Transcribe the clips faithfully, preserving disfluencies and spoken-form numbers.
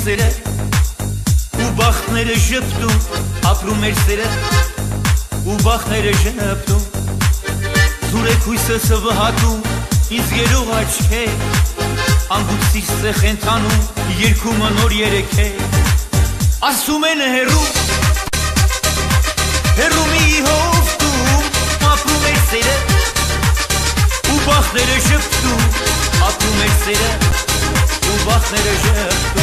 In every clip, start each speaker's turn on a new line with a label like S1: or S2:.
S1: սերը ու բախտները ժպտում, ապրում էր սերը ու բախտները ժպտում, զուրեքույսս վհատում, ինձ գերող աչքեր, անգուցից սեղ ենթանում, երկումը նոր երեքեր, ասում են հեռու, հեռու մի հովտում, ապրում էր սերը ու բախտները ժպտում, ապրում էր սերը ու բախտները ժպտում.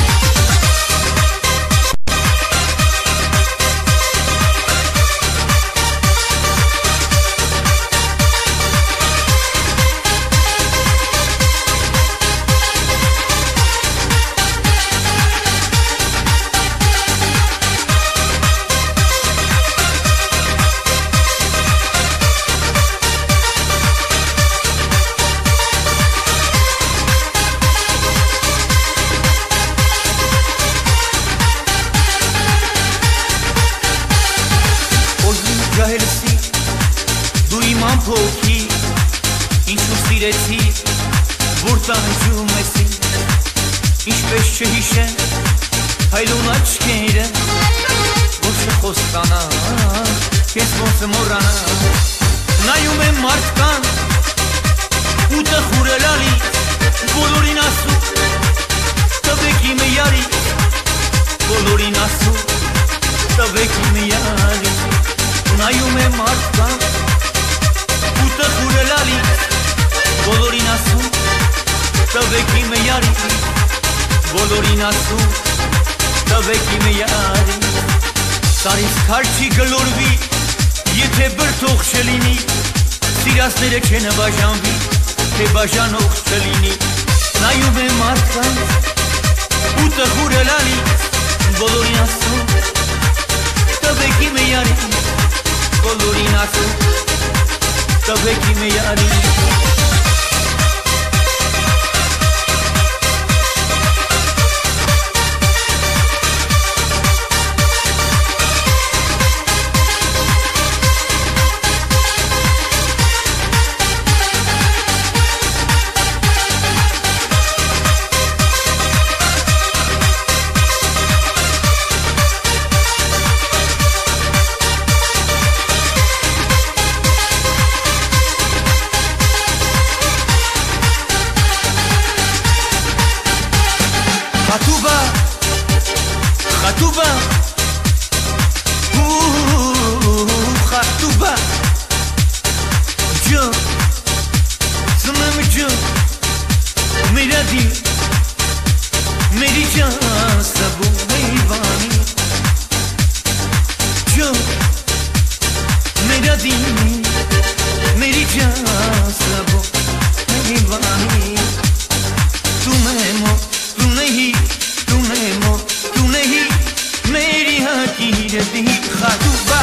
S1: Դու իմ ամփոփի, ինչու սիրեցի, որ տանջում ես ինձ, ինչպես չհիշեմ, հայլուն աչքերը, որ չխոստանա, ես ոնց մոռանա, նայում եմ մարդկան, ու տխուր լալի, բոլորին ասում, տվեք իմ յարի, բոլորին ասում, տվեք իմ յարի, նայում եմ մարդկան, ու տխուր լալի, բոլորին ասում, տվեք իմ յարի, բոլորին ասում, տվեք իմ յարի, տարից քար չի գլորվի, եթե բրդող չլինի, սիրածները չեն բաժանվի, թե բաժանող չլինի, նայում եմ մարդկան, ու տխուր լալի, բոլորին ասում, տվեք իմ յարի, բոլորին ասում, տվեք իմ յարի. Խատուբա, խատուբա, խատուբա, ջան, ծնեմ ջան, մերա դի, մերի ջան, սաբու մեյվանի, ջան, մերա դի, մերի ջան, սաբու մեյվանի, tu memo, tu nahi, tu memo, tu nahi, meri hakir di khatuba.